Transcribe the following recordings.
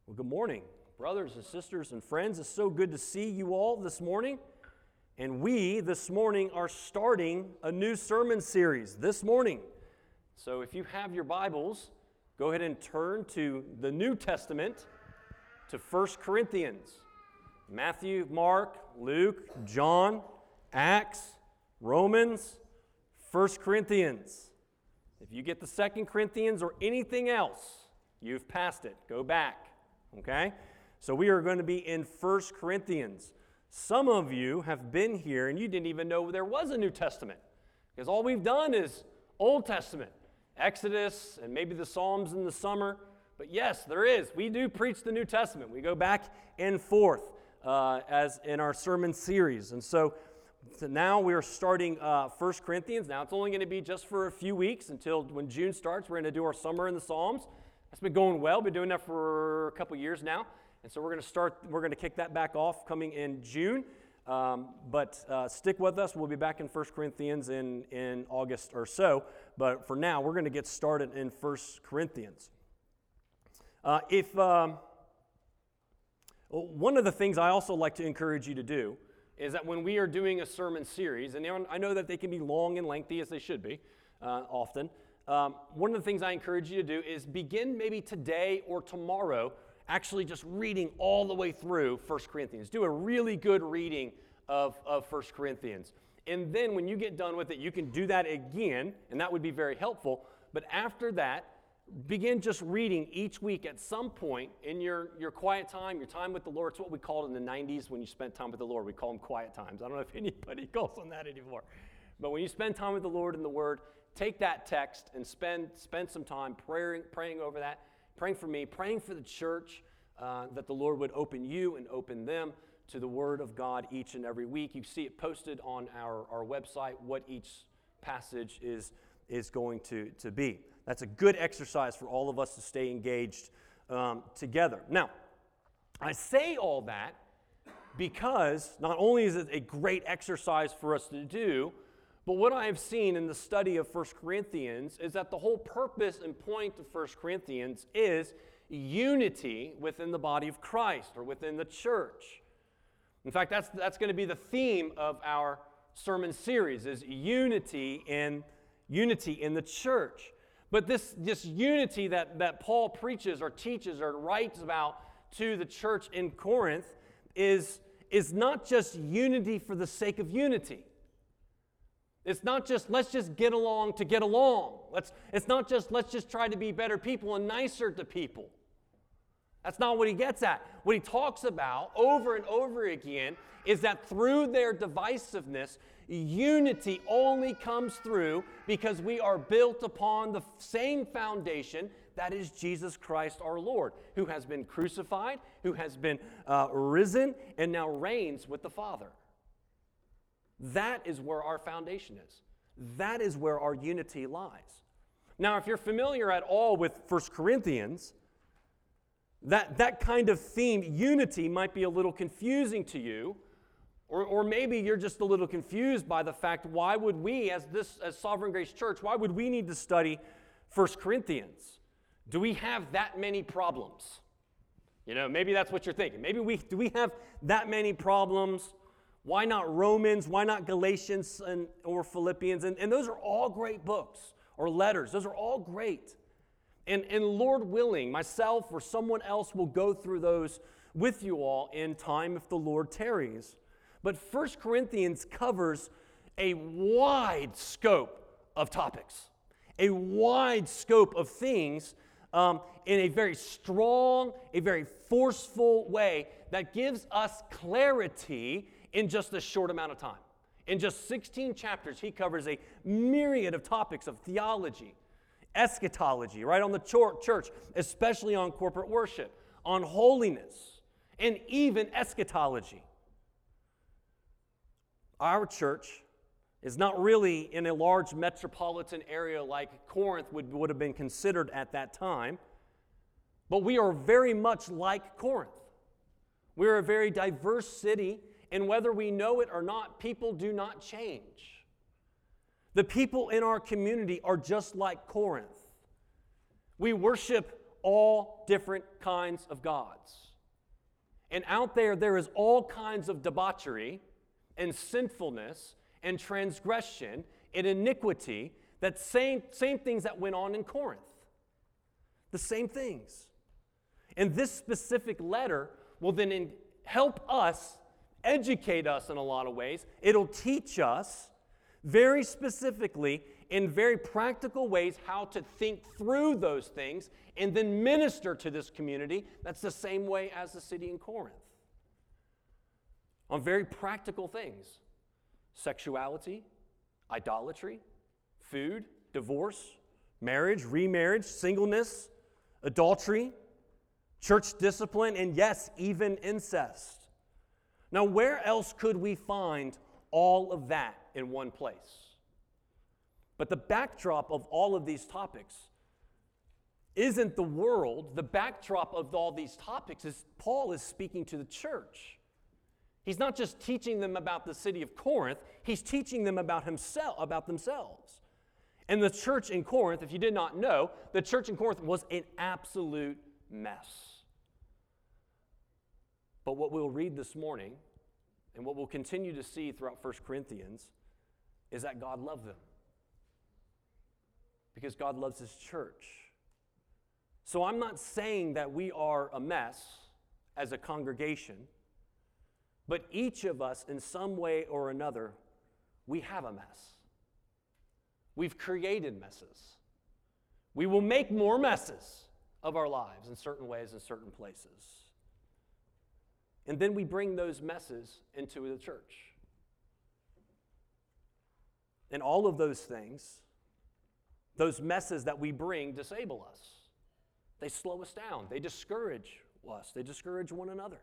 Well, good morning, brothers and sisters and friends. It's so good to see you all this morning. And we, this morning, are starting a new sermon series this morning. So if you have your Bibles, go ahead and turn to the New Testament, to 1 Corinthians. Matthew, Mark, Luke, John, Acts, Romans, 1 Corinthians. If you get the 2 Corinthians or anything else, you've passed it. Go back. Okay? So we are going to be in 1 Corinthians. Some of you have been here and you didn't even know there was a New Testament, because all we've done is Old Testament, Exodus, and maybe the Psalms in the summer. But yes, there is. We do preach the New Testament. We go back and forth as in our sermon series. And so now we are starting 1 Corinthians. Now it's only going to be just for a few weeks until when June starts. We're going to do our summer in the Psalms. That's been going well. Been doing that for a couple years now. And so we're going to kick that back off coming in June. But stick with us. We'll be back in 1 Corinthians in August or so. But for now, we're going to get started in 1 Corinthians. One of the things I also like to encourage you to do is that when we are doing a sermon series, and I know that they can be long and lengthy, as they should be often, one of the things I encourage you to do is begin maybe today or tomorrow actually just reading all the way through 1 Corinthians. Do a really good reading of 1 Corinthians. And then when you get done with it, you can do that again, and that would be very helpful. But after that, begin just reading each week at some point in your quiet time, your time with the Lord. It's what we called in the 90s when you spent time with the Lord. We call them quiet times. I don't know if anybody calls them that anymore. But when you spend time with the Lord in the Word, take that text and spend some time praying over that, praying for me, praying for the church, that the Lord would open you and open them to the Word of God each and every week. You see it posted on our website, what each passage is going to be. That's a good exercise for all of us to stay engaged together. Now, I say all that because not only is it a great exercise for us to do, but what I have seen in the study of 1 Corinthians is that the whole purpose and point of 1 Corinthians is unity within the body of Christ or within the church. In fact, that's going to be the theme of our sermon series, is unity in the church. But this unity that Paul preaches or teaches or writes about to the church in Corinth is not just unity for the sake of unity. It's not just let's just get along to get along. It's not just let's just try to be better people and nicer to people. That's not what he gets at. What he talks about over and over again is that through their divisiveness, unity only comes through because we are built upon the same foundation that is Jesus Christ our Lord, who has been crucified, who has been risen, and now reigns with the Father. That is where our foundation is. That is where our unity lies. Now, if you're familiar at all with 1 Corinthians, that kind of theme, unity, might be a little confusing to you, or maybe you're just a little confused by the fact, why would we, as Sovereign Grace Church, why would we need to study 1 Corinthians? Do we have that many problems? Maybe that's what you're thinking. Maybe do we have that many problems? Why not Romans? Why not Galatians or Philippians? And those are all great books or letters. Those are all great. And Lord willing, myself or someone else will go through those with you all in time if the Lord tarries. But 1 Corinthians covers a wide scope of topics, a wide scope of things in a very strong, a very forceful way that gives us clarity in just a short amount of time. In just 16 chapters, he covers a myriad of topics of theology, eschatology, right on the church, especially on corporate worship, on holiness, and even eschatology. Our church is not really in a large metropolitan area like Corinth would have been considered at that time, but we are very much like Corinth. We're a very diverse city, and whether we know it or not, people do not change. The people in our community are just like Corinth. We worship all different kinds of gods. And out there is all kinds of debauchery and sinfulness and transgression and iniquity, that same things that went on in Corinth. The same things. And this specific letter will then help us, educate us in a lot of ways. It'll teach us very specifically in very practical ways how to think through those things and then minister to this community. That's the same way as the city in Corinth. On very practical things. Sexuality, idolatry, food, divorce, marriage, remarriage, singleness, adultery, church discipline, and yes, even incest. Now, where else could we find all of that in one place? But the backdrop of all of these topics isn't the world. The backdrop of all these topics is Paul is speaking to the church. He's not just teaching them about the city of Corinth, he's teaching them about himself, about themselves. And the church in Corinth, if you did not know, the church in Corinth was an absolute mess. But what we'll read this morning, and what we'll continue to see throughout 1 Corinthians, is that God loved them. Because God loves his church. So I'm not saying that we are a mess as a congregation, but each of us, in some way or another, we have a mess. We've created messes. We will make more messes of our lives in certain ways, in certain places. And then we bring those messes into the church. And all of those things, those messes that we bring, disable us. They slow us down. They discourage us. They discourage one another.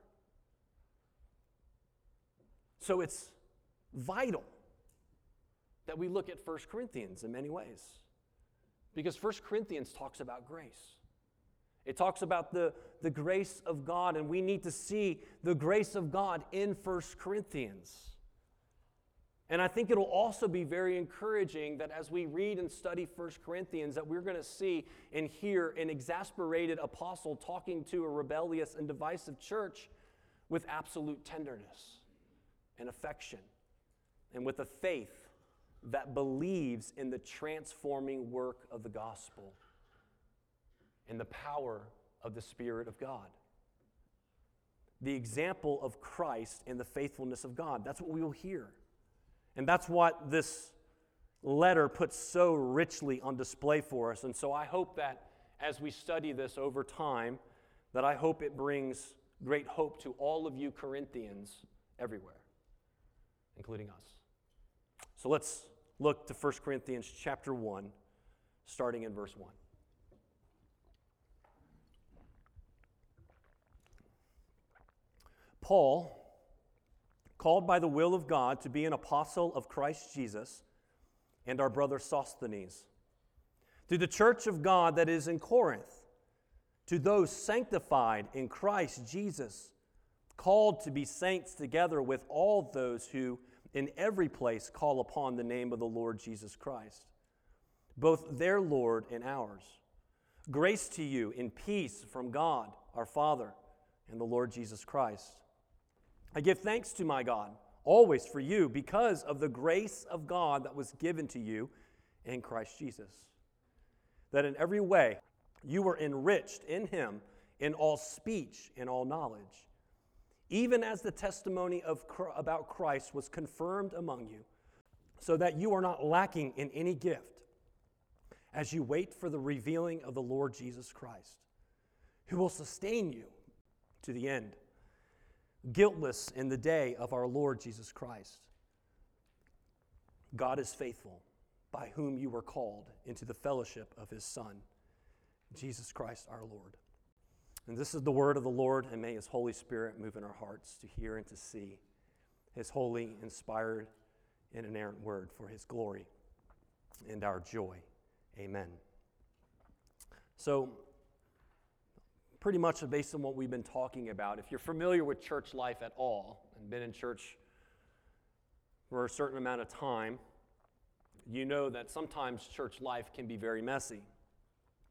So it's vital that we look at 1 Corinthians in many ways. Because 1 Corinthians talks about grace. It talks about the grace of God, and we need to see the grace of God in 1 Corinthians. And I think it'll also be very encouraging that as we read and study 1 Corinthians, that we're going to see and hear an exasperated apostle talking to a rebellious and divisive church with absolute tenderness and affection, and with a faith that believes in the transforming work of the gospel and the power of the Spirit of God. The example of Christ and the faithfulness of God. That's what we will hear. And that's what this letter puts so richly on display for us. And so I hope that as we study this over time, that I hope it brings great hope to all of you Corinthians everywhere, including us. So let's look to 1 Corinthians chapter 1, starting in verse 1. Paul, called by the will of God to be an apostle of Christ Jesus, and our brother Sosthenes, to the church of God that is in Corinth, to those sanctified in Christ Jesus, called to be saints together with all those who in every place call upon the name of the Lord Jesus Christ, both their Lord and ours. Grace to you and peace from God, our Father, and the Lord Jesus Christ. I give thanks to my God always for you because of the grace of God that was given to you in Christ Jesus, that in every way you were enriched in him in all speech and all knowledge, even as the testimony about Christ was confirmed among you, so that you are not lacking in any gift as you wait for the revealing of the Lord Jesus Christ, who will sustain you to the end, guiltless in the day of our Lord Jesus Christ. God is faithful, by whom you were called into the fellowship of his Son, Jesus Christ our Lord. And this is the word of the Lord, and may his Holy Spirit move in our hearts to hear and to see his holy, inspired, and inerrant word for his glory and our joy. Amen. So, pretty much based on what we've been talking about, if you're familiar with church life at all and been in church for a certain amount of time, you know that sometimes church life can be very messy.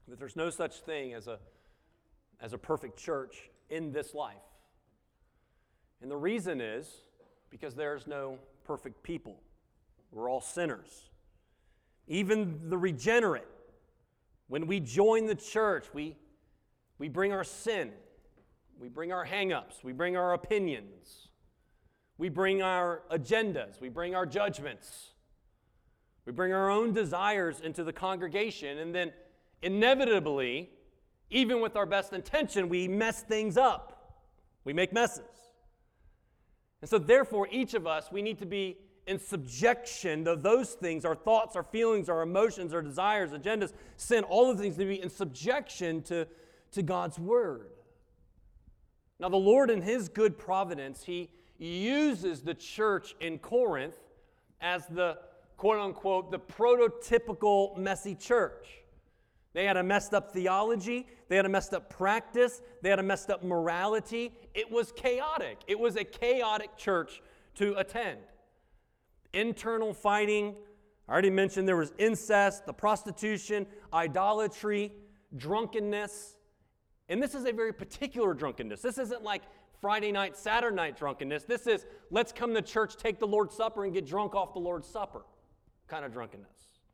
But there's no such thing as a perfect church in this life. And the reason is because there's no perfect people. We're all sinners. Even the regenerate, when we join the church, we bring our sin, we bring our hang-ups, we bring our opinions, we bring our agendas, we bring our judgments, we bring our own desires into the congregation, and then inevitably, even with our best intention, we mess things up. We make messes. And so therefore, each of us, we need to be in subjection to those things, our thoughts, our feelings, our emotions, our desires, agendas, sin, all of the things to be in subjection to God's Word. Now, the Lord in His good providence, He uses the church in Corinth as the, quote-unquote, the prototypical messy church. They had a messed up theology. They had a messed up practice. They had a messed up morality. It was chaotic. It was a chaotic church to attend. Internal fighting. I already mentioned there was incest, the prostitution, idolatry, drunkenness. And this is a very particular drunkenness. This isn't like Friday night, Saturday night drunkenness. This is, let's come to church, take the Lord's Supper, and get drunk off the Lord's Supper kind of drunkenness.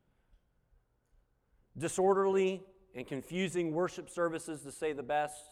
Disorderly and confusing worship services, to say the best.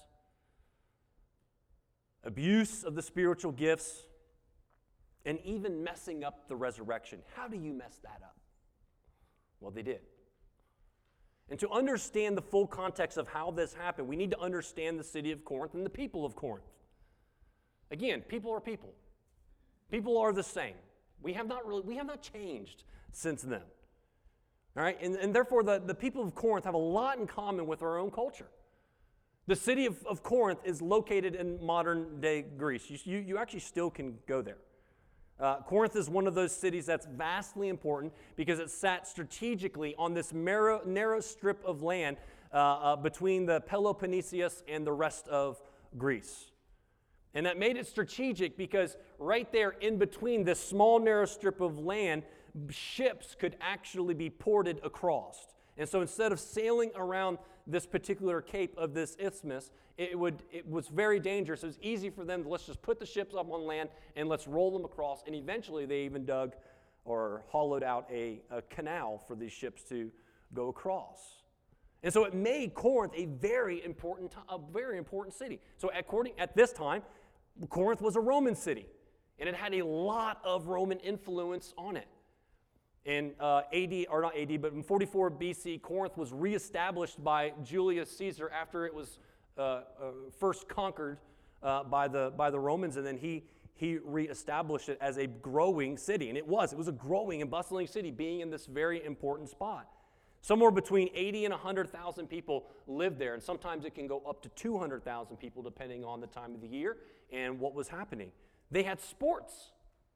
Abuse of the spiritual gifts. And even messing up the resurrection. How do you mess that up? Well, they did. And to understand the full context of how this happened, we need to understand the city of Corinth and the people of Corinth. Again, people are people. People are the same. We have not changed since then. All right? And therefore, the people of Corinth have a lot in common with our own culture. The city of Corinth is located in modern-day Greece. You actually still can go there. Corinth is one of those cities that's vastly important because it sat strategically on this narrow strip of land between the Peloponnesus and the rest of Greece. And that made it strategic because right there in between this small narrow strip of land, ships could actually be ported across. And so instead of sailing around this particular cape of this isthmus, it was very dangerous. It was easy for them to, let's just put the ships up on land and let's roll them across. And eventually they even dug or hollowed out a canal for these ships to go across. And so it made Corinth a very important city. So at this time, Corinth was a Roman city, and it had a lot of Roman influence on it. In in 44 BC, Corinth was reestablished by Julius Caesar after it was first conquered by the Romans, and then he reestablished it as a growing city. And it was a growing and bustling city, being in this very important spot. Somewhere between 80 and 100,000 people lived there, and sometimes it can go up to 200,000 people depending on the time of the year and what was happening. They had sports.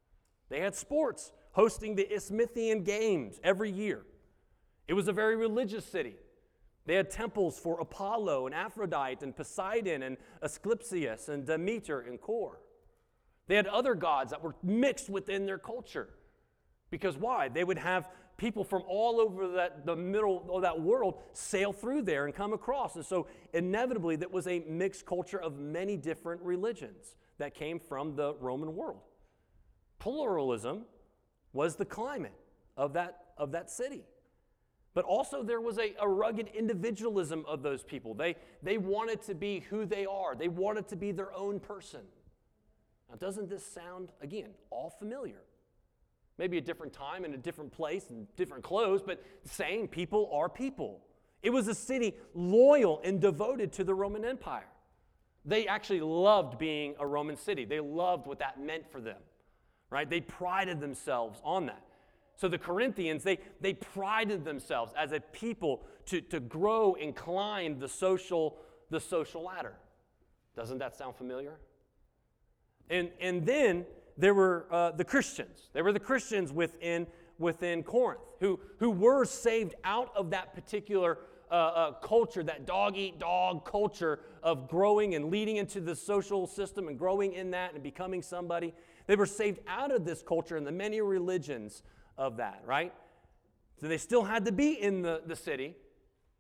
Hosting the Isthmian Games every year. It was a very religious city. They had temples for Apollo and Aphrodite and Poseidon and Asclepius and Demeter and Kore. They had other gods that were mixed within their culture. Because why? They would have people from all over the middle of that world sail through there and come across. And so inevitably, that was a mixed culture of many different religions that came from the Roman world. Pluralism was the climate of that city. But also there was a rugged individualism of those people. They wanted to be who they are. They wanted to be their own person. Now, doesn't this sound, again, all familiar? Maybe a different time and a different place and different clothes, but same people are people. It was a city loyal and devoted to the Roman Empire. They actually loved being a Roman city. They loved what that meant for them. Right? They prided themselves on that. So the Corinthians, they prided themselves as a people to grow and climb the social ladder. Doesn't that sound familiar? And then there were the Christians. There were the Christians within Corinth who were saved out of that particular culture, that dog-eat-dog culture of growing and leading into the social system and growing in that and becoming somebody. They were saved out of this culture and the many religions of that, right? So they still had to be in the city,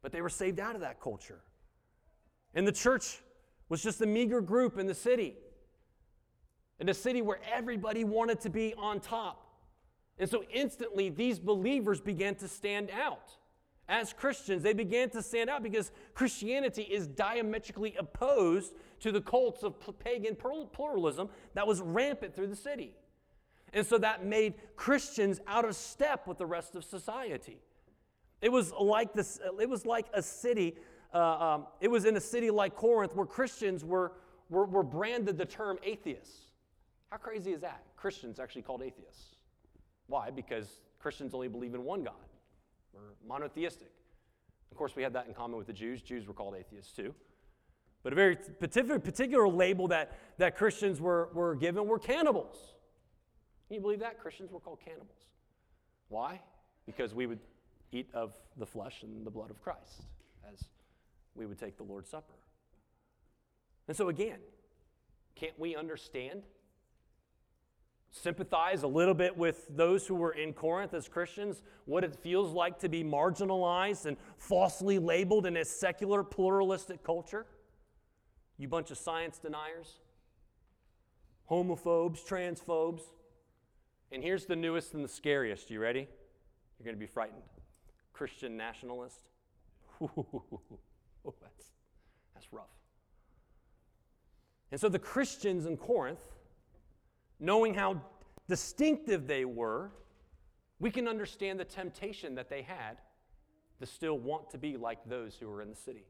But they were saved out of that culture. And the church was just a meager group in the city. In a city where everybody wanted to be on top. And so instantly, these believers began to stand out. As Christians, they began to stand out because Christianity is diametrically opposed to the cults of pagan pluralism that was rampant through the city. And so that made Christians out of step with the rest of society. It was like this. It was like a city. It was in a city like Corinth where Christians were branded the term atheists. How crazy is that? Christians actually called atheists. Why? Because Christians only believe in one God. We're monotheistic. Of course, we had that in common with the Jews. Jews were called atheists too. But a very particular label that Christians were given were cannibals. Can you believe that? Christians were called cannibals. Why? Because we would eat of the flesh and the blood of Christ as we would take the Lord's Supper. And so again, can't we understand, sympathize a little bit with those who were in Corinth as Christians, what it feels like to be marginalized and falsely labeled in a secular, pluralistic culture? You bunch of science deniers, homophobes, transphobes. And here's the newest and the scariest. You ready? You're going to be frightened. Christian nationalist. That's rough. And so the Christians in Corinth, knowing how distinctive they were, we can understand the temptation that they had to still want to be like those who were in the city.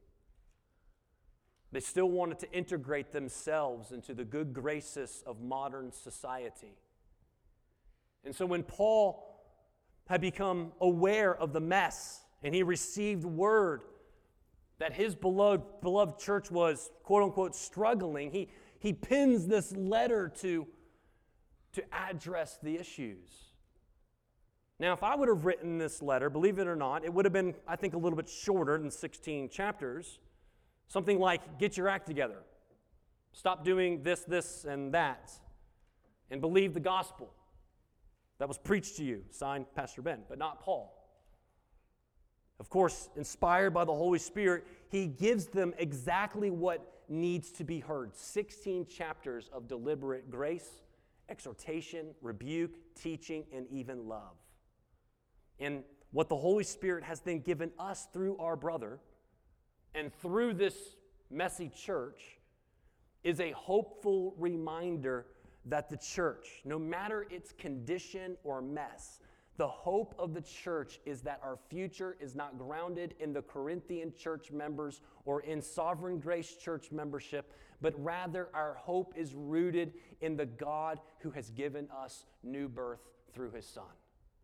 They still wanted to integrate themselves into the good graces of modern society. And so when Paul had become aware of the mess and he received word that his beloved church was, quote unquote, struggling, he pins this letter to address the issues. Now, if I would have written this letter, believe it or not, it would have been, I think, a little bit shorter than 16 chapters. Something like, get your act together. Stop doing this, and that. And believe the gospel that was preached to you. Signed, Pastor Ben, but not Paul. Of course, inspired by the Holy Spirit, he gives them exactly what needs to be heard. 16 chapters of deliberate grace, exhortation, rebuke, teaching, and even love. And what the Holy Spirit has then given us through our brother and through this messy church is a hopeful reminder that the church, no matter its condition or mess, the hope of the church is that our future is not grounded in the Corinthian church members or in Sovereign Grace Church membership, but rather our hope is rooted in the God who has given us new birth through his Son.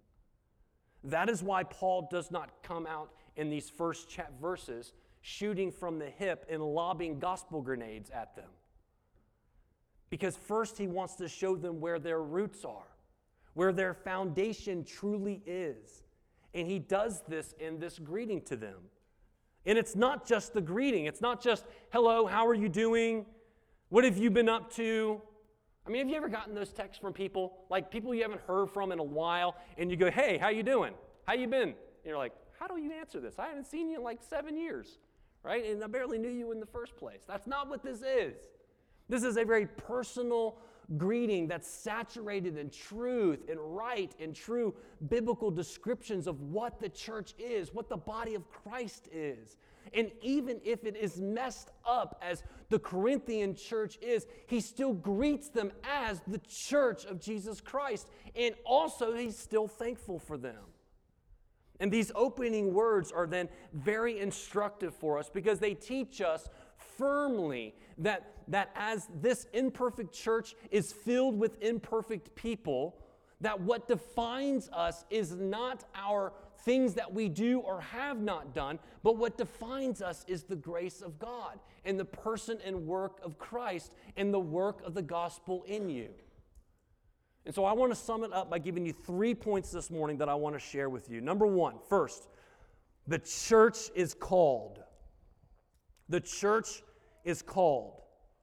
That is why Paul does not come out in these first verses shooting from the hip and lobbing gospel grenades at them. Because first he wants to show them where their roots are, where their foundation truly is. And he does this in this greeting to them. And it's not just the greeting. It's not just, hello, how are you doing? What have you been up to? I mean, have you ever gotten those texts from people? Like people you haven't heard from in a while, and you go, hey, how you doing? How you been? And you're like, how do you answer this? I haven't seen you in like 7 years, right? And I barely knew you in the first place. That's not what this is. This is a very personal greeting that's saturated in truth and right and true biblical descriptions of what the church is, what the body of Christ is. And even if it is messed up as the Corinthian church is, he still greets them as the church of Jesus Christ. And also, he's still thankful for them. And these opening words are then very instructive for us because they teach us firmly that as this imperfect church is filled with imperfect people, that what defines us is not our things that we do or have not done, but what defines us is the grace of God and the person and work of Christ and the work of the gospel in you. And so I want to sum it up by giving you 3 points this morning that I want to share with you. Number one, first, the church is called. The church is called.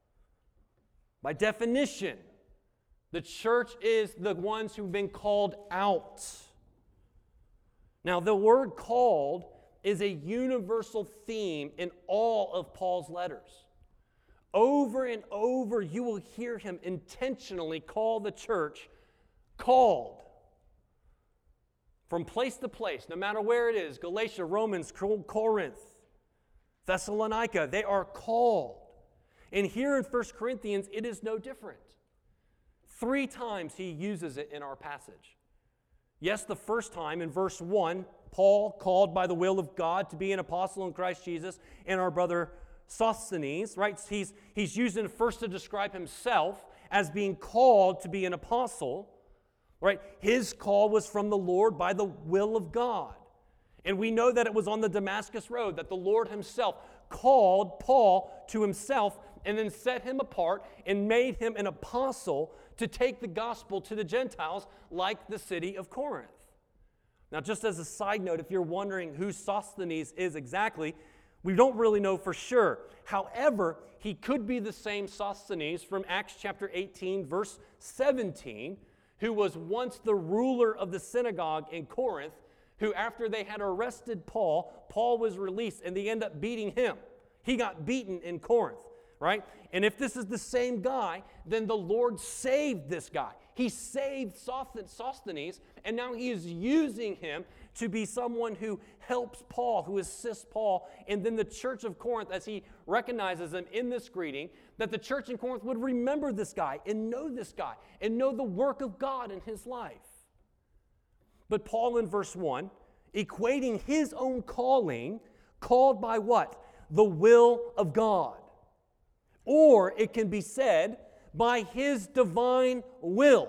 By definition, the church is the ones who've been called out. Now, the word called is a universal theme in all of Paul's letters. Over and over, you will hear him intentionally call the church called. From place to place, no matter where it is, Galatia, Romans, Corinth, Thessalonica, they are called. And here in 1 Corinthians, it is no different. 3 times he uses it in our passage. Yes, the first time in verse 1, Paul, called by the will of God to be an apostle in Christ Jesus, and our brother Sosthenes, right? He's using it first to describe himself as being called to be an apostle, right? His call was from the Lord by the will of God. And we know that it was on the Damascus Road that the Lord himself called Paul to himself and then set him apart and made him an apostle to take the gospel to the Gentiles like the city of Corinth. Now, just as a side note, if you're wondering who Sosthenes is exactly, we don't really know for sure. However, he could be the same Sosthenes from Acts chapter 18, verse 17, who was once the ruler of the synagogue in Corinth, who after they had arrested Paul, Paul was released and they end up beating him. He got beaten in Corinth, right? And if this is the same guy, then the Lord saved this guy. He saved Sosthenes, and now he is using him to be someone who helps Paul, who assists Paul. And then the church of Corinth, as he recognizes him in this greeting, that the church in Corinth would remember this guy and know the work of God in his life. But Paul in verse 1, equating his own calling, called by what? The will of God. Or it can be said, by his divine will,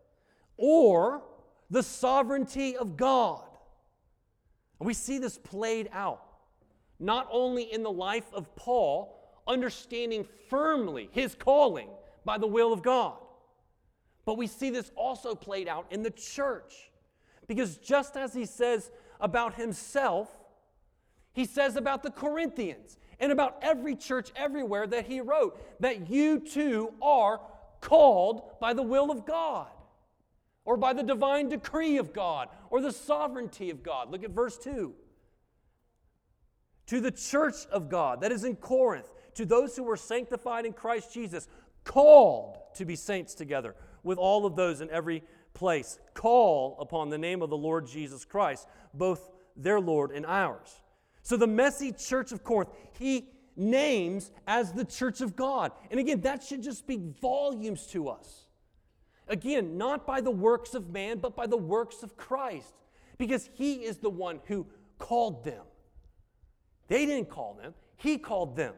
or the sovereignty of God. And we see this played out, not only in the life of Paul, understanding firmly his calling by the will of God, but we see this also played out in the church. Because just as he says about himself, he says about the Corinthians and about every church everywhere that he wrote, that you too are called by the will of God, or by the divine decree of God, or the sovereignty of God. Look at verse 2. To the church of God that is in Corinth, to those who were sanctified in Christ Jesus, called to be saints together with all of those in every place. Call upon the name of the Lord Jesus Christ, both their Lord and ours. So the messy church of Corinth, he names as the church of God. And again, that should just speak volumes to us. Again, not by the works of man, but by the works of Christ. Because he is the one who called them. They didn't call them, he called them.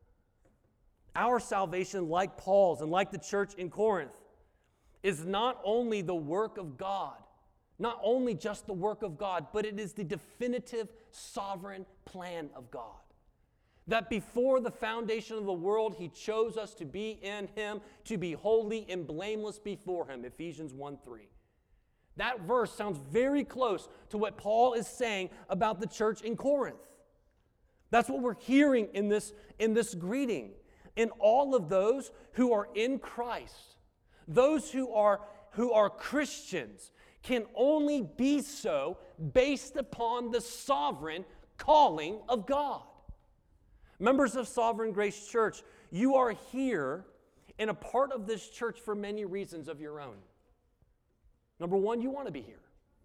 Our salvation, like Paul's and like the church in Corinth, is not only the work of God, not only just the work of God, but it is the definitive sovereign plan of God. That before the foundation of the world, he chose us to be in him, to be holy and blameless before him, Ephesians 1:3. That verse sounds very close to what Paul is saying about the church in Corinth. That's what we're hearing in this greeting. In all of those who are in Christ, those who are Christians, can only be so based upon the sovereign calling of God. Members of Sovereign Grace Church, you are here and a part of this church for many reasons of your own. Number one, you want to be here.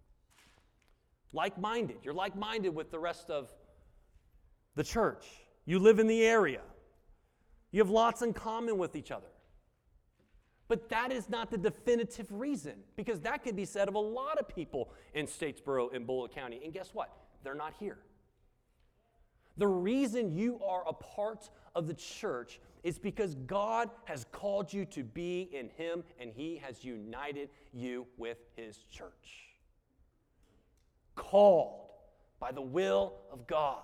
Like-minded. You're like-minded with the rest of the church. You live in the area. You have lots in common with each other. But that is not the definitive reason, because that could be said of a lot of people in Statesboro and Bullitt County. And guess what? They're not here. The reason you are a part of the church is because God has called you to be in him, and he has united you with his church. Called by the will of God.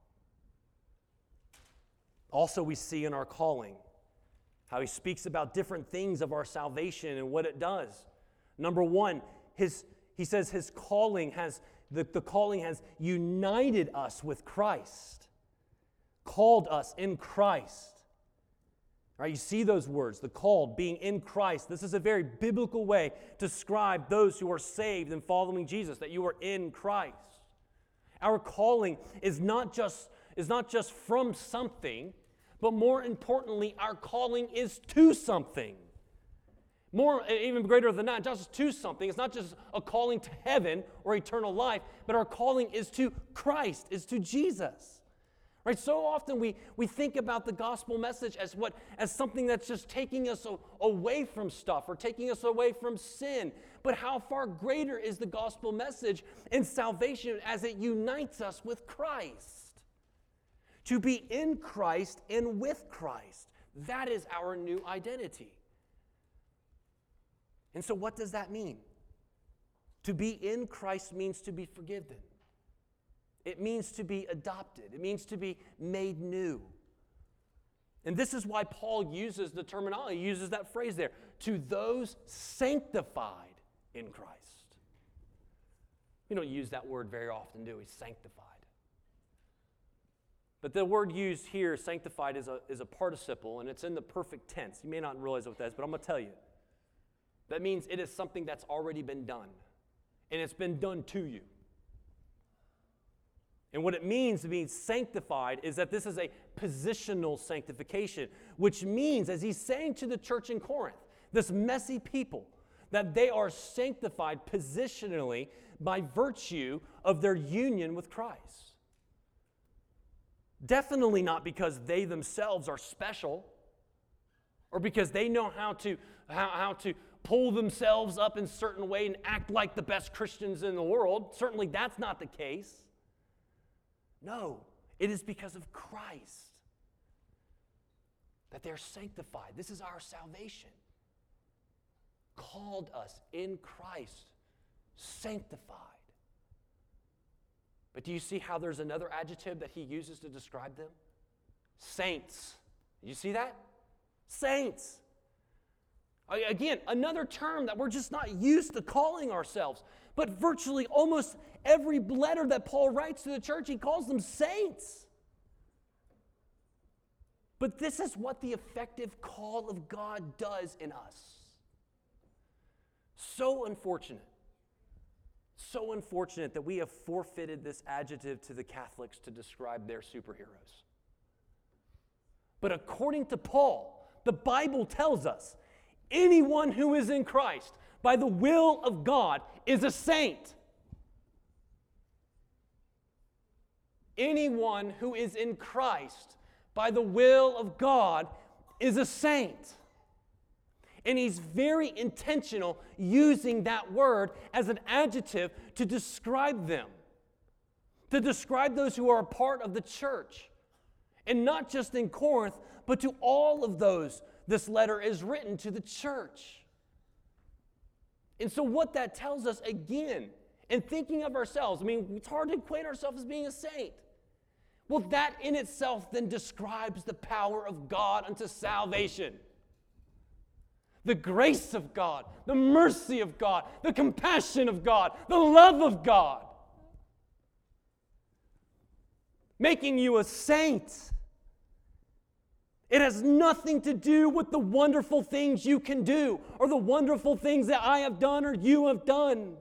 Also, we see in our calling how he speaks about different things of our salvation and what it does. Number one, he says his calling the calling has united us with Christ, called us in Christ. All right, you see those words, the called, being in Christ. This is a very biblical way to describe those who are saved and following Jesus, that you are in Christ. Our calling is not just from something, but more importantly, our calling is to something. More, even greater than that, not just to something. It's not just a calling to heaven or eternal life, but our calling is to Christ, is to Jesus. Right? So often we think about the gospel message as something that's just taking us away from stuff or taking us away from sin. But how far greater is the gospel message in salvation as it unites us with Christ? To be in Christ and with Christ. That is our new identity. And so what does that mean? To be in Christ means to be forgiven. It means to be adopted. It means to be made new. And this is why Paul uses the terminology, he uses that phrase there, to those sanctified in Christ. We don't use that word very often, do we? Sanctified. But the word used here, sanctified, is a participle, and it's in the perfect tense. You may not realize what that is, but I'm going to tell you. That means it is something that's already been done, and it's been done to you. And what it means to be sanctified is that this is a positional sanctification, which means, as he's saying to the church in Corinth, this messy people, that they are sanctified positionally by virtue of their union with Christ. Definitely not because they themselves are special or because they know how to pull themselves up in a certain way and act like the best Christians in the world. Certainly that's not the case. No, it is because of Christ that they're sanctified. This is our salvation. Called us in Christ, sanctified. But do you see how there's another adjective that he uses to describe them? Saints. Did you see that? Saints. Again, another term that we're just not used to calling ourselves. But virtually almost every letter that Paul writes to the church, he calls them saints. But this is what the effective call of God does in us. So unfortunate that we have forfeited this adjective to the Catholics to describe their superheroes. But according to Paul, the Bible tells us anyone who is in Christ by the will of God is a saint. Anyone who is in Christ by the will of God is a saint. And he's very intentional using that word as an adjective to describe them, to describe those who are a part of the church. And not just in Corinth, but to all of those this letter is written to the church. And so what that tells us, again, in thinking of ourselves, I mean, it's hard to equate ourselves as being a saint. Well, that in itself then describes the power of God unto salvation. The grace of God, the mercy of God, the compassion of God, the love of God. Making you a saint. It has nothing to do with the wonderful things you can do or the wonderful things that I have done or you have done.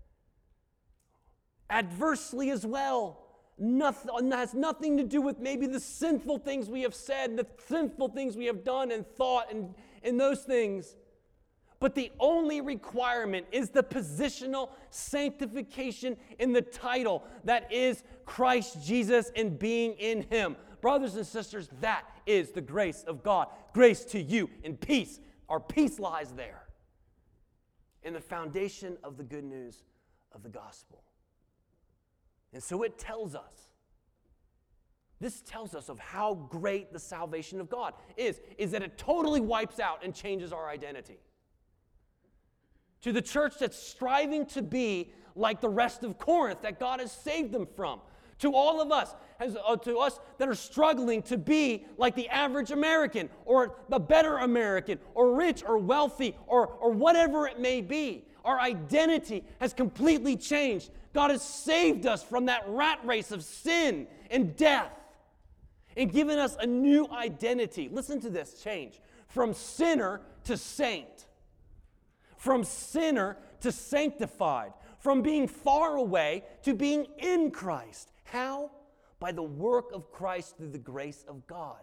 Adversely as well. Has nothing to do with maybe the sinful things we have said, the sinful things we have done and thought and those things. But the only requirement is the positional sanctification in the title that is Christ Jesus and being in Him. Brothers and sisters, that is the grace of God. Grace to you and peace. Our peace lies there in the foundation of the good news of the gospel. And so it tells us, this tells us of how great the salvation of God is that it totally wipes out and changes our identity. To the church that's striving to be like the rest of Corinth that God has saved them from. To all of us, to us that are struggling to be like the average American or the better American or rich or wealthy or whatever it may be. Our identity has completely changed. God has saved us from that rat race of sin and death and given us a new identity. Listen to this change. From sinner to saint. From sinner to sanctified. From being far away to being in Christ. How? By the work of Christ through the grace of God.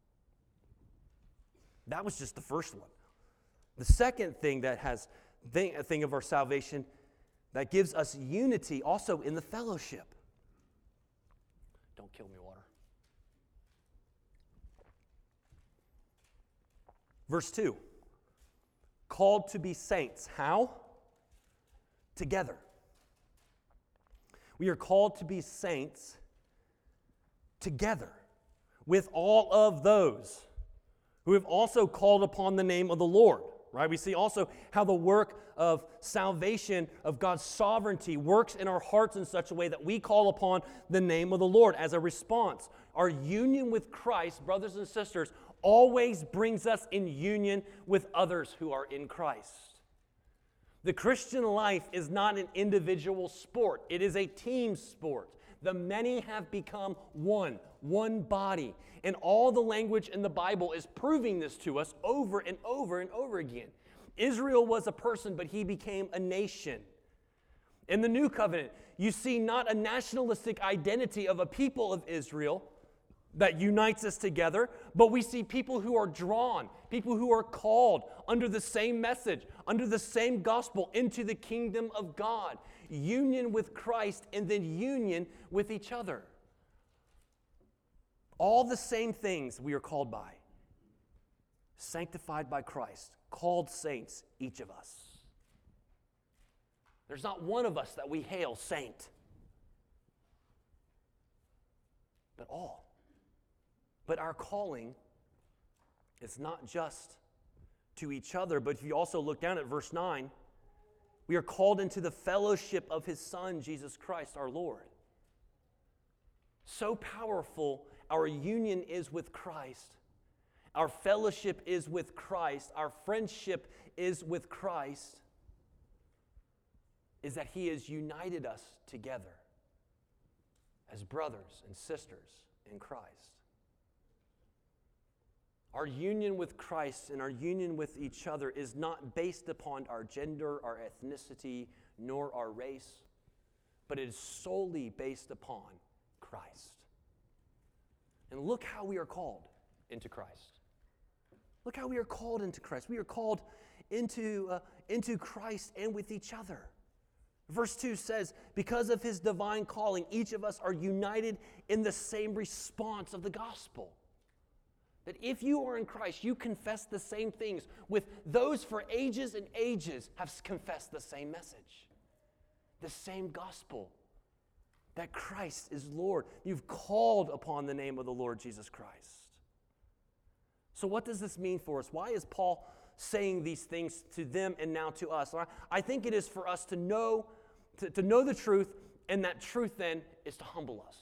That was just the first one. The second thing that has a thing of our salvation that gives us unity also in the fellowship. Don't kill me, water. Verse 2. Called to be saints. How? Together. We are called to be saints together with all of those who have also called upon the name of the Lord. Right? We see also how the work of salvation, of God's sovereignty, works in our hearts in such a way that we call upon the name of the Lord as a response. Our union with Christ, brothers and sisters, always brings us in union with others who are in Christ. The Christian life is not an individual sport. It is a team sport. The many have become one body. And all the language in the Bible is proving this to us over and over and over again. Israel was a person, but he became a nation. In the New Covenant, you see not a nationalistic identity of a people of Israel that unites us together, but we see people who are drawn, people who are called under the same message, under the same gospel into the kingdom of God. Union with Christ and then union with each other. All the same things we are called by. Sanctified by Christ. Called saints, each of us. There's not one of us that we hail saint. But all. But our calling is not just to each other, but if you also look down at verse 9, we are called into the fellowship of His Son, Jesus Christ, our Lord. So powerful our union is with Christ. Our fellowship is with Christ. Our friendship is with Christ. Is that He has united us together as brothers and sisters in Christ. Our union with Christ and our union with each other is not based upon our gender, our ethnicity, nor our race, but it is solely based upon Christ. And look how we are called into Christ. Look how we are called into Christ. We are called into Christ and with each other. Verse 2 says, because of His divine calling, each of us are united in the same response of the gospel. That if you are in Christ, you confess the same things with those for ages and ages have confessed the same message. The same gospel. That Christ is Lord. You've called upon the name of the Lord Jesus Christ. So what does this mean for us? Why is Paul saying these things to them and now to us? I think it is for us to know the truth, and that truth then is to humble us.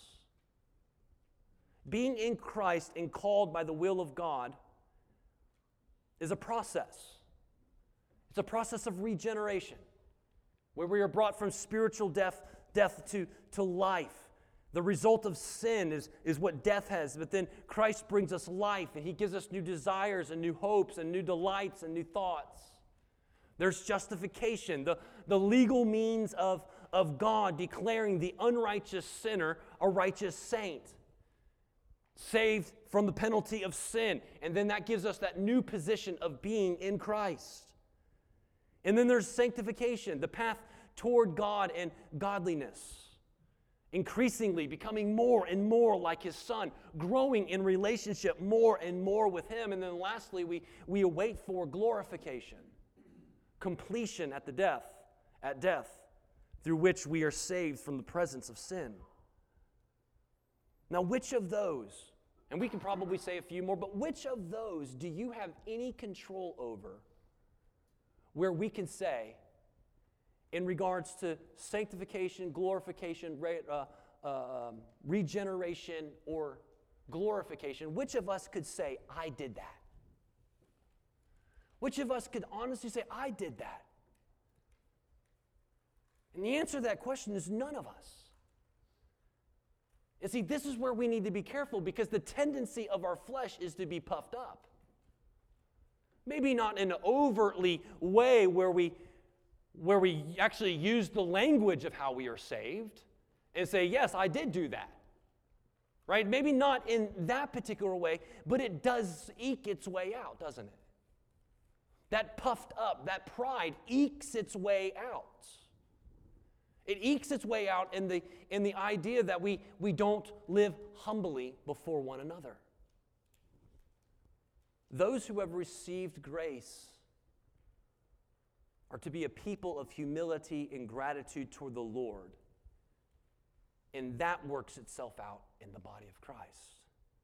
Being in Christ and called by the will of God is a process. It's a process of regeneration, where we are brought from spiritual death to life. The result of sin is what death has, but then Christ brings us life, and He gives us new desires and new hopes and new delights and new thoughts. There's justification, the legal means of God declaring the unrighteous sinner a righteous saint, saved from the penalty of sin, and then that gives us that new position of being in Christ. And then there's sanctification, the path toward God and godliness. Increasingly becoming more and more like His Son, growing in relationship more and more with Him. And then lastly, we await for glorification, completion at death, through which we are saved from the presence of sin. Now, which of those, and we can probably say a few more, but which of those do you have any control over where we can say, in regards to sanctification, glorification, regeneration, or glorification, which of us could say, I did that? Which of us could honestly say, I did that? And the answer to that question is none of us. And see, this is where we need to be careful, because the tendency of our flesh is to be puffed up. Maybe not in an overtly way where we actually use the language of how we are saved and say, yes, I did do that. right? Maybe not in that particular way, but it does eke its way out, doesn't it? That puffed up, that pride ekes its way out. It ekes its way out in the idea that we don't live humbly before one another. Those who have received grace are to be a people of humility and gratitude toward the Lord. And that works itself out in the body of Christ.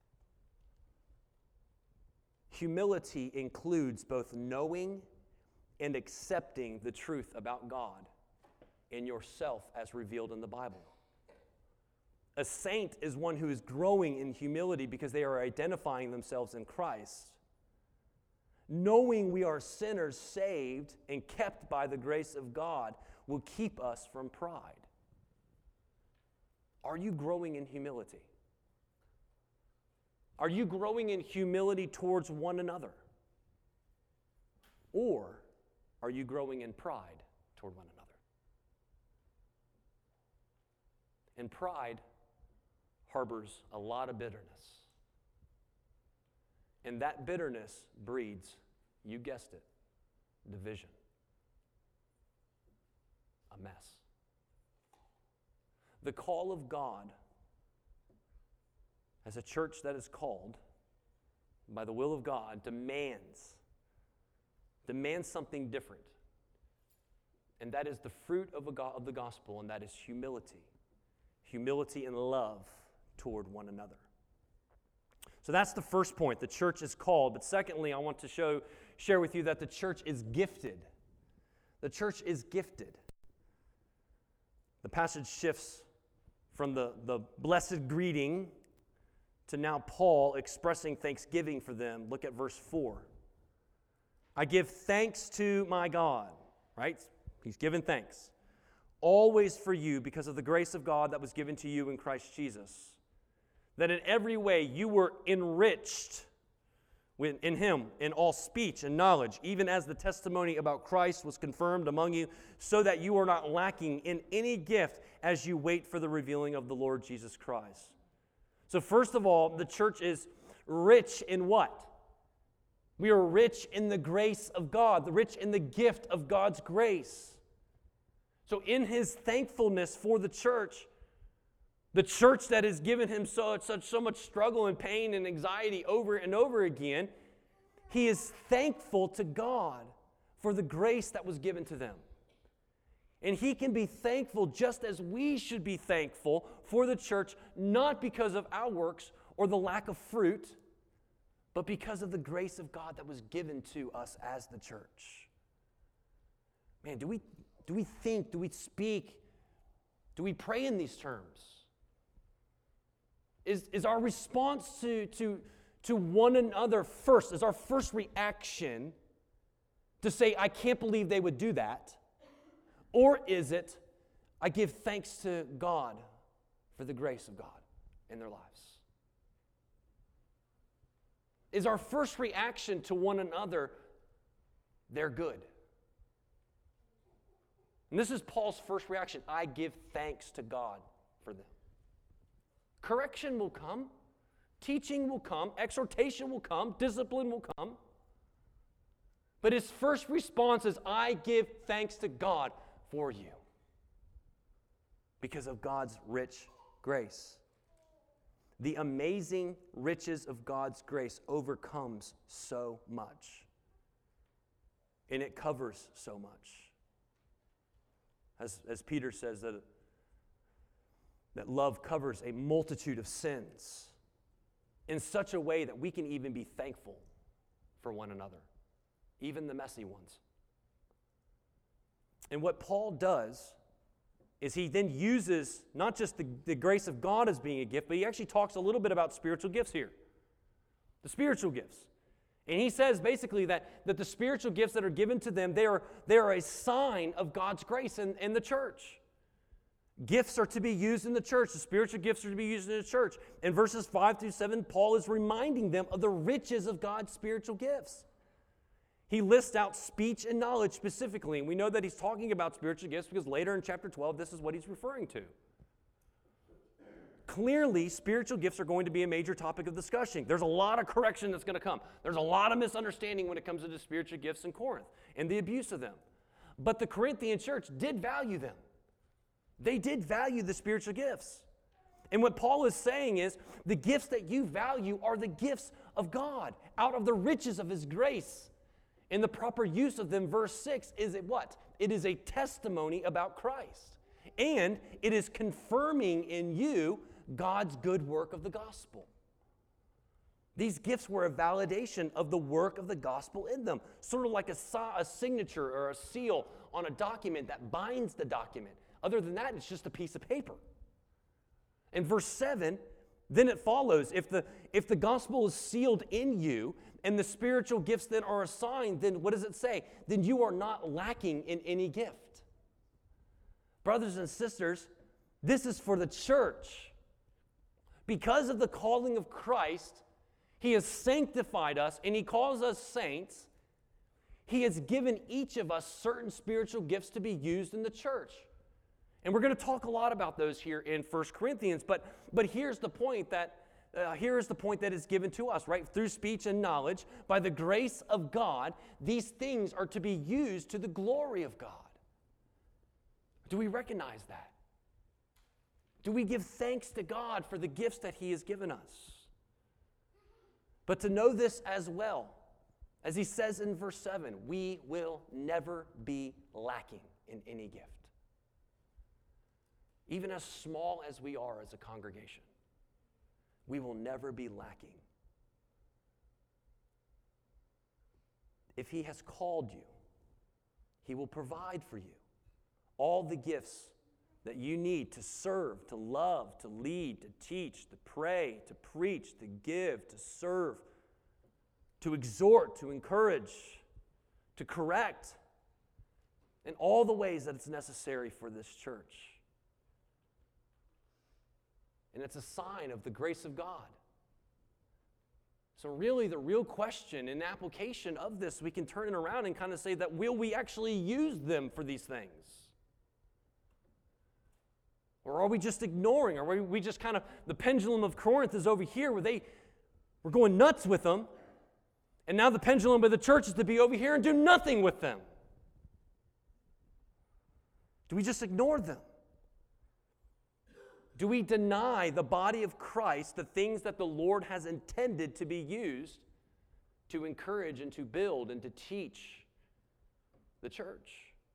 Humility includes both knowing and accepting the truth about God and yourself as revealed in the Bible. A saint is one who is growing in humility because they are identifying themselves in Christ. Knowing we are sinners saved and kept by the grace of God will keep us from pride. Are you growing in humility? Are you growing in humility towards one another? Or are you growing in pride toward one another? And pride harbors a lot of bitterness. And that bitterness breeds, you guessed it, division. A mess. The call of God as a church that is called by the will of God demands something different. And that is the fruit of the gospel, and that is humility. Humility and love toward one another. So that's the first point. The church is called. But secondly, I want to share with you that the church is gifted. The church is gifted. The passage shifts from the blessed greeting to now Paul expressing thanksgiving for them. Look at verse 4. I give thanks to my God, right? He's given thanks. Always for you because of the grace of God that was given to you in Christ Jesus. That in every way you were enriched in him in all speech and knowledge, even as the testimony about Christ was confirmed among you, so that you are not lacking in any gift as you wait for the revealing of the Lord Jesus Christ. So first of all, the church is rich in what? We are rich in the grace of God, rich in the gift of God's grace. So in his thankfulness for the church that has given him so much struggle and pain and anxiety over and over again, he is thankful to God for the grace that was given to them. And he can be thankful just as we should be thankful for the church, not because of our works or the lack of fruit, but because of the grace of God that was given to us as the church. Man, do we think, do we speak, do we pray in these terms? Is our response to one another first, is our first reaction to say, I can't believe they would do that? Or is it, I give thanks to God for the grace of God in their lives? Is our first reaction to one another, they're good? And this is Paul's first reaction. I give thanks to God for them. Correction will come. Teaching will come. Exhortation will come. Discipline will come. But his first response is, I give thanks to God for you because of God's rich grace. The amazing riches of God's grace overcomes so much. And it covers so much. As Peter says, that love covers a multitude of sins in such a way that we can even be thankful for one another, even the messy ones. And what Paul does is he then uses not just the grace of God as being a gift, but he actually talks a little bit about spiritual gifts here. The spiritual gifts. And he says basically that the spiritual gifts that are given to them, they are a sign of God's grace in the church. Gifts are to be used in the church. The spiritual gifts are to be used in the church. In verses 5 through 7, Paul is reminding them of the riches of God's spiritual gifts. He lists out speech and knowledge specifically, and we know that he's talking about spiritual gifts because later in chapter 12, this is what he's referring to. clearly spiritual gifts are going to be a major topic of discussion. There's a lot of correction that's going to come. There's a lot of misunderstanding when it comes to the spiritual gifts in Corinth and the abuse of them. But the Corinthian church did value them. They did value the spiritual gifts. And what Paul is saying is the gifts that you value are the gifts of God out of the riches of his grace. And the proper use of them, verse 6, is it what? It is a testimony about Christ. And it is confirming in you God's good work of the gospel. These gifts were a validation of the work of the gospel in them, sort of like a signature or a seal on a document that binds the document. Other than that, it's just a piece of paper. In verse 7, then it follows, if the gospel is sealed in you and the spiritual gifts then are assigned, then what does it say? Then you are not lacking in any gift. Brothers and sisters, this is for the church. Because of the calling of Christ, he has sanctified us and he calls us saints. He has given each of us certain spiritual gifts to be used in the church. And we're going to talk a lot about those here in 1 Corinthians, but here's the point that is given to us, right? Through speech and knowledge, by the grace of God, these things are to be used to the glory of God. Do we recognize that? Do we give thanks to God for the gifts that he has given us? But to know this as well, as he says in verse 7, we will never be lacking in any gift. Even as small as we are as a congregation, we will never be lacking. If he has called you, he will provide for you all the gifts that you need to serve, to love, to lead, to teach, to pray, to preach, to give, to serve, to exhort, to encourage, to correct, in all the ways that it's necessary for this church. And it's a sign of the grace of God. So really, the real question and application of this, we can turn it around and kind of say that will we actually use them for these things? Or are we just ignoring? Or are we just kind of, the pendulum of Corinth is over here where we're going nuts with them, and now the pendulum of the church is to be over here and do nothing with them? Do we just ignore them? Do we deny the body of Christ the things that the Lord has intended to be used to encourage and to build and to teach the church?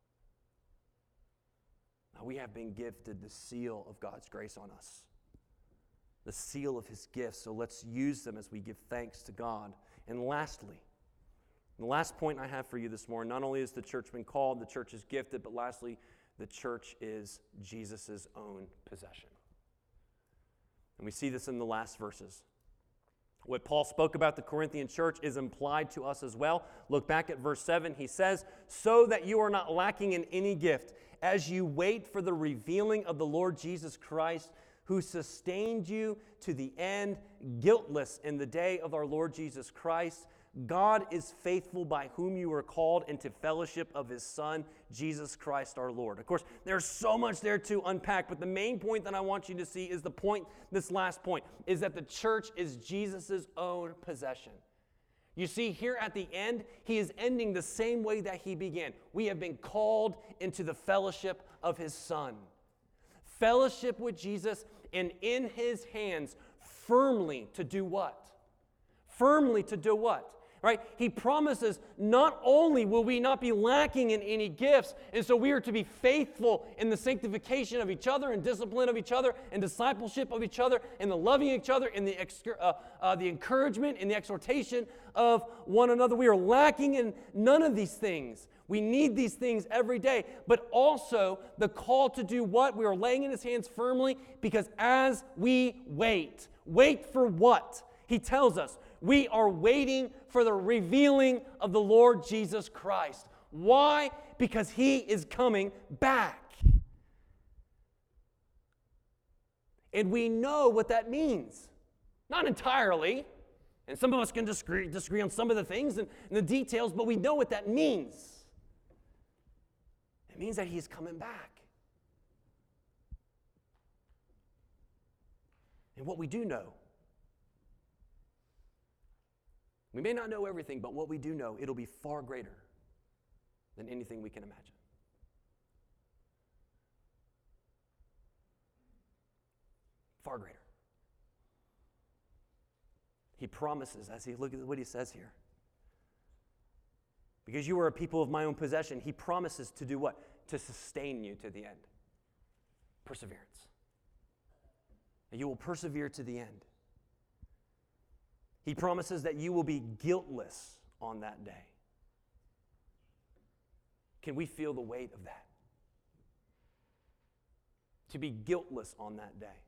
Now, we have been gifted the seal of God's grace on us, the seal of his gifts, so let's use them as we give thanks to God. And lastly, the last point I have for you this morning, not only has the church been called, the church is gifted, but lastly, the church is Jesus' own possession. And we see this in the last verses. What Paul spoke about the Corinthian church is implied to us as well. Look back at verse 7. He says, so that you are not lacking in any gift, as you wait for the revealing of the Lord Jesus Christ, who sustained you to the end, guiltless in the day of our Lord Jesus Christ. God is faithful, by whom you were called into fellowship of his Son, Jesus Christ our Lord. Of course, there's so much there to unpack, but the main point that I want you to see is this last point, is that the church is Jesus' own possession. You see, here at the end, he is ending the same way that he began. We have been called into the fellowship of his Son. Fellowship with Jesus, and in his hands, firmly to do what? Firmly to do what? Right? He promises not only will we not be lacking in any gifts, and so we are to be faithful in the sanctification of each other and discipline of each other and discipleship of each other and the loving each other and the encouragement and the exhortation of one another. We are lacking in none of these things. We need these things every day, but also the call to do what? We are laying in his hands firmly, because as we wait for what? He tells us, we are waiting for the revealing of the Lord Jesus Christ. Why? Because he is coming back. And we know what that means. Not entirely. And some of us can disagree on some of the things and the details, but we know what that means. It means that he's coming back. And what we do know, we may not know everything, but what we do know, it'll be far greater than anything we can imagine. Far greater. He promises, as he look at what he says here. Because you are a people of my own possession, he promises to do what? To sustain you to the end. Perseverance. And you will persevere to the end. He promises that you will be guiltless on that day. Can we feel the weight of that? To be guiltless on that day.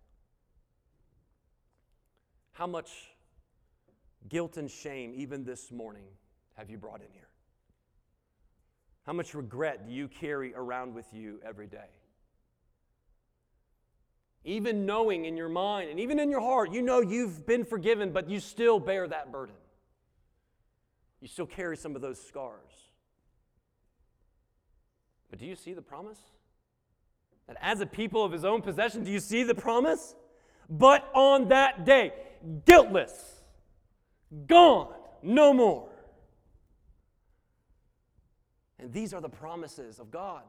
How much guilt and shame, even this morning, have you brought in here? How much regret do you carry around with you every day? Even knowing in your mind and even in your heart, you know you've been forgiven, but you still bear that burden. You still carry some of those scars. But do you see the promise? That as a people of his own possession, do you see the promise? But on that day, guiltless, gone, no more. And these are the promises of God.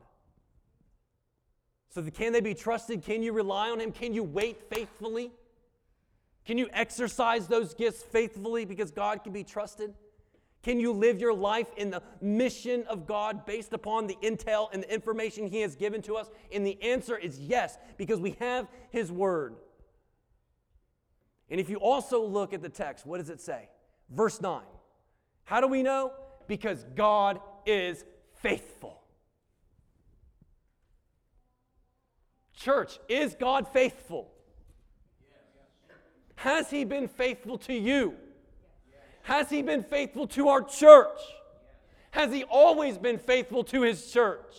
So can they be trusted? Can you rely on him? Can you wait faithfully? Can you exercise those gifts faithfully because God can be trusted? Can you live your life in the mission of God based upon the intel and the information he has given to us? And the answer is yes, because we have his word. And if you also look at the text, what does it say? Verse 9. How do we know? Because God is faithful. Church, is God faithful? Has he been faithful to you? Has he been faithful to our church? Has he always been faithful to his church?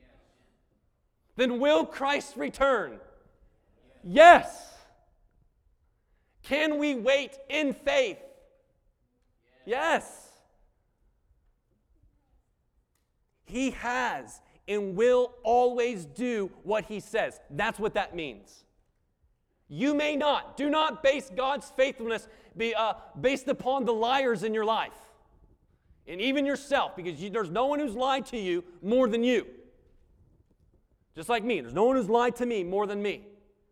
Then will Christ return? Yes. Can we wait in faith? Yes. He has and will always do what he says. That's what that means. You may not. Do not base God's faithfulness based upon the liars in your life. And even yourself, because there's no one who's lied to you more than you. Just like me. There's no one who's lied to me more than me.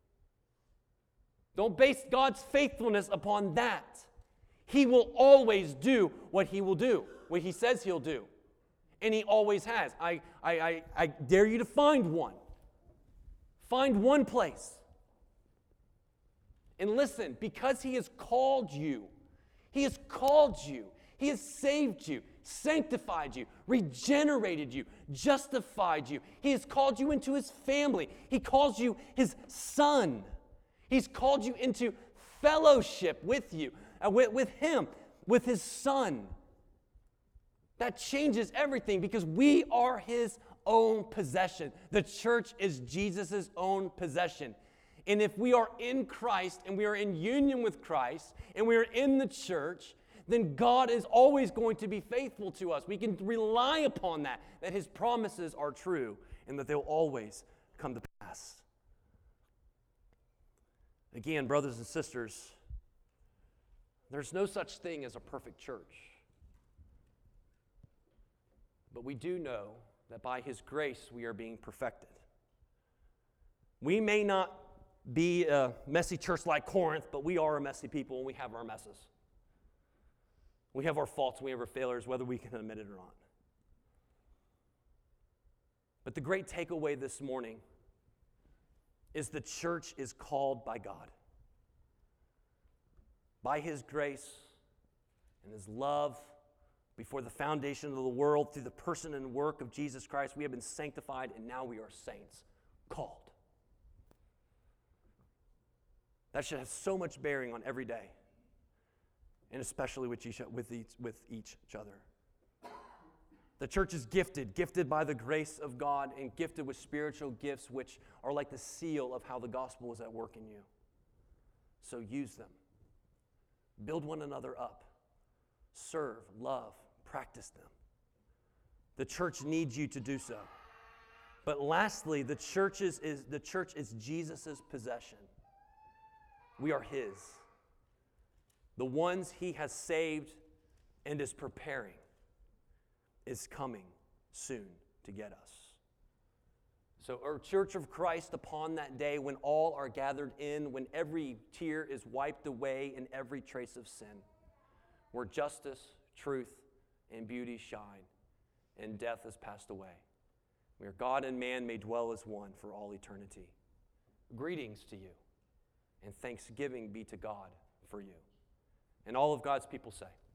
Don't base God's faithfulness upon that. He will always do what he will do, what he says he'll do. And he always has. I dare you to find one. Find one place. And listen, because he has called you, he has saved you, sanctified you, regenerated you, justified you. He has called you into his family. He calls you his son. He's called you into fellowship with you, with him, with his son. That changes everything because we are his own possession. The church is Jesus' own possession. And if we are in Christ and we are in union with Christ and we are in the church, then God is always going to be faithful to us. We can rely upon that his promises are true and that they'll always come to pass. Again, brothers and sisters, there's no such thing as a perfect church. But we do know that by his grace we are being perfected. We may not be a messy church like Corinth, but we are a messy people and we have our messes. We have our faults, we have our failures, whether we can admit it or not. But the great takeaway this morning is the church is called by God. By his grace and his love, before the foundation of the world, through the person and work of Jesus Christ, we have been sanctified, and now we are saints, called. That should have so much bearing on every day, and especially with each other. The church is gifted by the grace of God, and gifted with spiritual gifts, which are like the seal of how the gospel is at work in you. So use them. Build one another up. Serve, love, practice them. The church needs you to do so. But lastly, the church is Jesus' possession. We are his. The ones he has saved and is preparing is coming soon to get us. So, our Church of Christ, upon that day when all are gathered in, when every tear is wiped away and every trace of sin, where justice, truth, and beauty shine, and death has passed away, where God and man may dwell as one for all eternity. Greetings to you, and thanksgiving be to God for you. And all of God's people say,